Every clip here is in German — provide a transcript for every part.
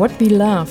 What We Love.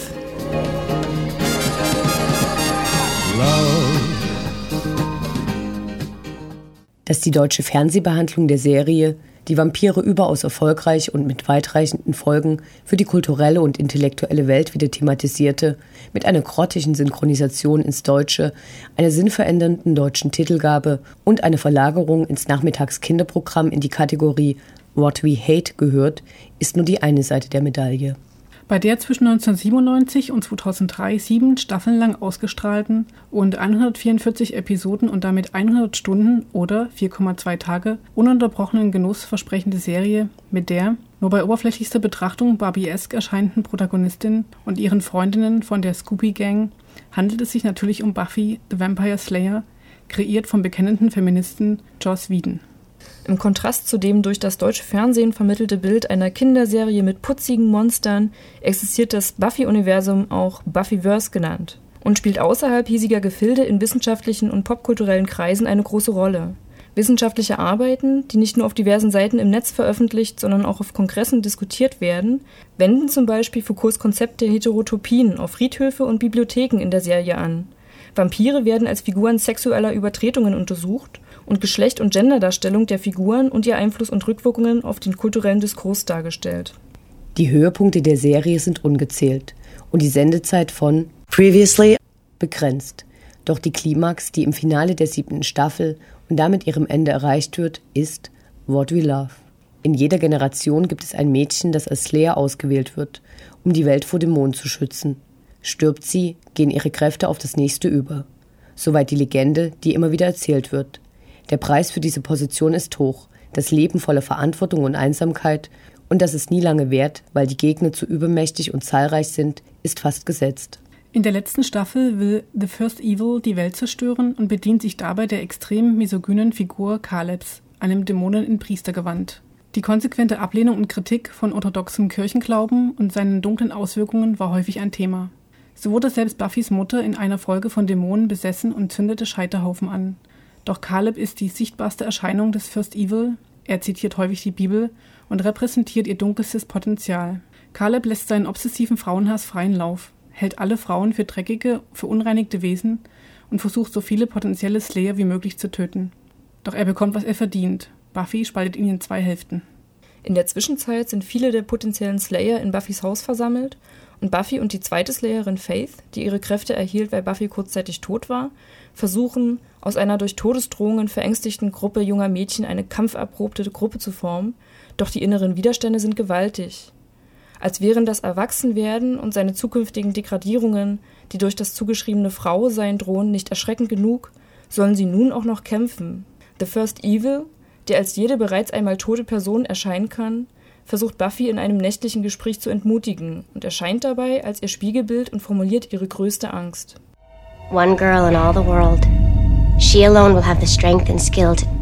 Dass die deutsche Fernsehbehandlung der Serie die Vampire überaus erfolgreich und mit weitreichenden Folgen für die kulturelle und intellektuelle Welt wieder thematisierte, mit einer grottigen Synchronisation ins Deutsche, einer sinnverändernden deutschen Titelgabe und einer Verlagerung ins Nachmittagskinderprogramm in die Kategorie What We Hate gehört, ist nur die eine Seite der Medaille. Bei der zwischen 1997 und 2003 7 Staffeln lang ausgestrahlten und 144 Episoden und damit 100 Stunden oder 4,2 Tage ununterbrochenen Genuss versprechende Serie mit der, nur bei oberflächlichster Betrachtung Barbie-esque erscheinenden Protagonistin und ihren Freundinnen von der Scooby-Gang, handelt es sich natürlich um Buffy the Vampire Slayer, kreiert vom bekennenden Feministen Joss Whedon. Im Kontrast zu dem durch das deutsche Fernsehen vermittelte Bild einer Kinderserie mit putzigen Monstern existiert das Buffy-Universum auch Buffyverse genannt und spielt außerhalb hiesiger Gefilde in wissenschaftlichen und popkulturellen Kreisen eine große Rolle. Wissenschaftliche Arbeiten, die nicht nur auf diversen Seiten im Netz veröffentlicht, sondern auch auf Kongressen diskutiert werden, wenden zum Beispiel Foucaults Konzept der Heterotopien auf Friedhöfe und Bibliotheken in der Serie an. Vampire werden als Figuren sexueller Übertretungen untersucht und Geschlecht- und Genderdarstellung der Figuren und ihr Einfluss und Rückwirkungen auf den kulturellen Diskurs dargestellt. Die Höhepunkte der Serie sind ungezählt und die Sendezeit von Previously begrenzt. Doch die Klimax, die im Finale der 7. Staffel und damit ihrem Ende erreicht wird, ist What We Love. In jeder Generation gibt es ein Mädchen, das als Slayer ausgewählt wird, um die Welt vor Dämonen zu schützen. Stirbt sie, gehen ihre Kräfte auf das Nächste über. Soweit die Legende, die immer wieder erzählt wird. Der Preis für diese Position ist hoch, das Leben voller Verantwortung und Einsamkeit, und dass es nie lange währt, weil die Gegner zu übermächtig und zahlreich sind, ist fast gesetzt. In der letzten Staffel will The First Evil die Welt zerstören und bedient sich dabei der extrem misogynen Figur Calebs, einem Dämonen in Priestergewand. Die konsequente Ablehnung und Kritik von orthodoxem Kirchenglauben und seinen dunklen Auswirkungen war häufig ein Thema. So wurde selbst Buffys Mutter in einer Folge von Dämonen besessen und zündete Scheiterhaufen an. Doch Caleb ist die sichtbarste Erscheinung des First Evil, er zitiert häufig die Bibel und repräsentiert ihr dunkelstes Potenzial. Caleb lässt seinen obsessiven Frauenhass freien Lauf, hält alle Frauen für dreckige, verunreinigte Wesen und versucht so viele potenzielle Slayer wie möglich zu töten. Doch er bekommt, was er verdient. Buffy spaltet ihn in 2 Hälften. In der Zwischenzeit sind viele der potenziellen Slayer in Buffys Haus versammelt und Buffy und die zweite Slayerin Faith, die ihre Kräfte erhielt, weil Buffy kurzzeitig tot war, versuchen, aus einer durch Todesdrohungen verängstigten Gruppe junger Mädchen eine kampferprobte Gruppe zu formen, doch die inneren Widerstände sind gewaltig. Als wären das Erwachsenwerden und seine zukünftigen Degradierungen, die durch das zugeschriebene Frausein drohen, nicht erschreckend genug, sollen sie nun auch noch kämpfen. The First Evil, der als jede bereits einmal tote Person erscheinen kann, versucht Buffy in einem nächtlichen Gespräch zu entmutigen und erscheint dabei als ihr Spiegelbild und formuliert ihre größte Angst. One girl in all the world. She alone will have the strength and skill to...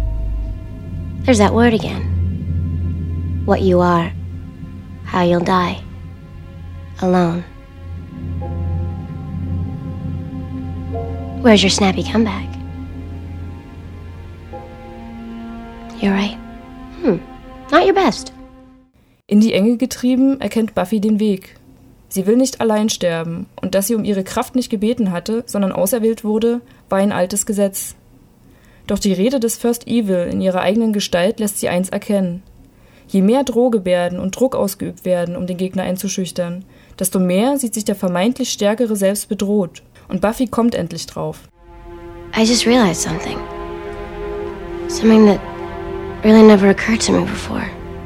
There's that word again. What you are, how you'll die. Alone. Where's your snappy comeback? You're right. Not your best. In die Enge getrieben, erkennt Buffy den Weg. Sie will nicht allein sterben, und dass sie um ihre Kraft nicht gebeten hatte, sondern auserwählt wurde, war ein altes Gesetz. Doch die Rede des First Evil in ihrer eigenen Gestalt lässt sie eins erkennen. Je mehr Drohgebärden und Druck ausgeübt werden, um den Gegner einzuschüchtern, desto mehr sieht sich der vermeintlich Stärkere selbst bedroht. Und Buffy kommt endlich drauf. I just realized something. Something that really never occurred to me before.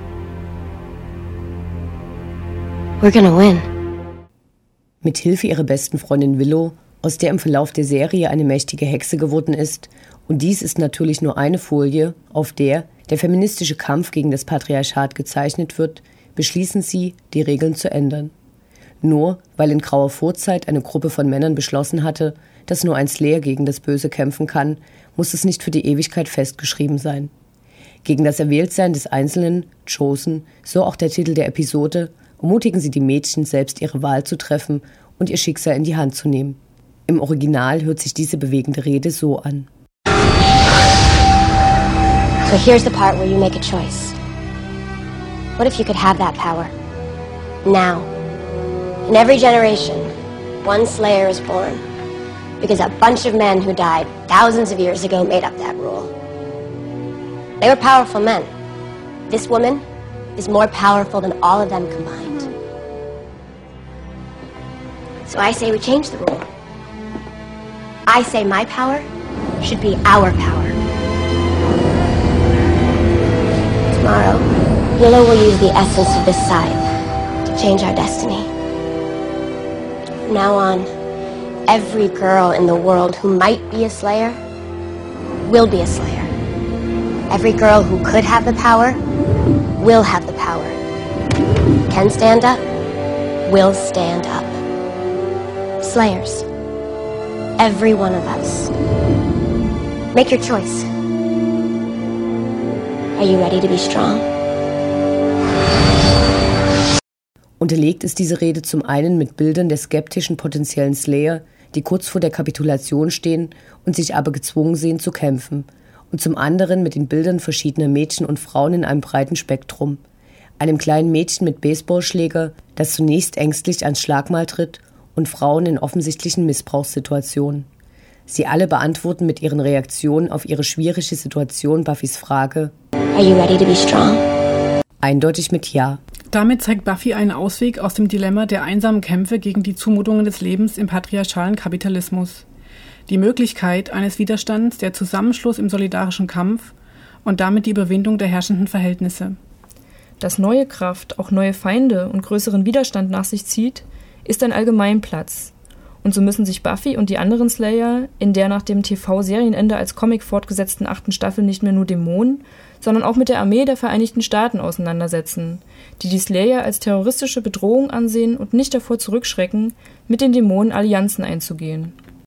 We're gonna win. Mit Hilfe ihrer besten Freundin Willow, aus der im Verlauf der Serie eine mächtige Hexe geworden ist, und dies ist natürlich nur eine Folie, auf der der feministische Kampf gegen das Patriarchat gezeichnet wird, beschließen sie, die Regeln zu ändern. Nur weil in grauer Vorzeit eine Gruppe von Männern beschlossen hatte, dass nur ein Slayer gegen das Böse kämpfen kann, muss es nicht für die Ewigkeit festgeschrieben sein. Gegen das Erwähltsein des Einzelnen, Chosen, so auch der Titel der Episode, ermutigen sie die Mädchen, selbst ihre Wahl zu treffen und ihr Schicksal in die Hand zu nehmen. Im Original hört sich diese bewegende Rede so an. So here's the part where you make a choice. What if you could have that power? Now. In every generation, one Slayer is born, because a bunch of men who died thousands of years ago made up that rule. They were powerful men. This woman is more powerful than all of them combined. So I say we change the rule. I say my power should be our power. Tomorrow, Willow will use the essence of this scythe to change our destiny. From now on, every girl in the world who might be a Slayer will be a Slayer. Every girl who could have the power will have the power. Can stand up, will stand up. Slayers. Every one of us. Make your choice. Are you ready to be strong? Unterlegt ist diese Rede zum einen mit Bildern der skeptischen potenziellen Slayer, die kurz vor der Kapitulation stehen und sich aber gezwungen sehen zu kämpfen, und zum anderen mit den Bildern verschiedener Mädchen und Frauen in einem breiten Spektrum. Einem kleinen Mädchen mit Baseballschläger, das zunächst ängstlich ans Schlagmal tritt, und Frauen in offensichtlichen Missbrauchssituationen. Sie alle beantworten mit ihren Reaktionen auf ihre schwierige Situation Buffys Frage: Are you ready to be strong? Eindeutig mit Ja. Damit zeigt Buffy einen Ausweg aus dem Dilemma der einsamen Kämpfe gegen die Zumutungen des Lebens im patriarchalen Kapitalismus. Die Möglichkeit eines Widerstands, der Zusammenschluss im solidarischen Kampf und damit die Überwindung der herrschenden Verhältnisse. Dass neue Kraft auch neue Feinde und größeren Widerstand nach sich zieht, ist ein Allgemeinplatz. Und so müssen sich Buffy und die anderen Slayer in der nach dem TV-Serienende als Comic fortgesetzten 8. Staffel nicht mehr nur Dämonen, sondern auch mit der Armee der Vereinigten Staaten auseinandersetzen, die die Slayer als terroristische Bedrohung ansehen und nicht davor zurückschrecken, mit den Dämonen Allianzen einzugehen.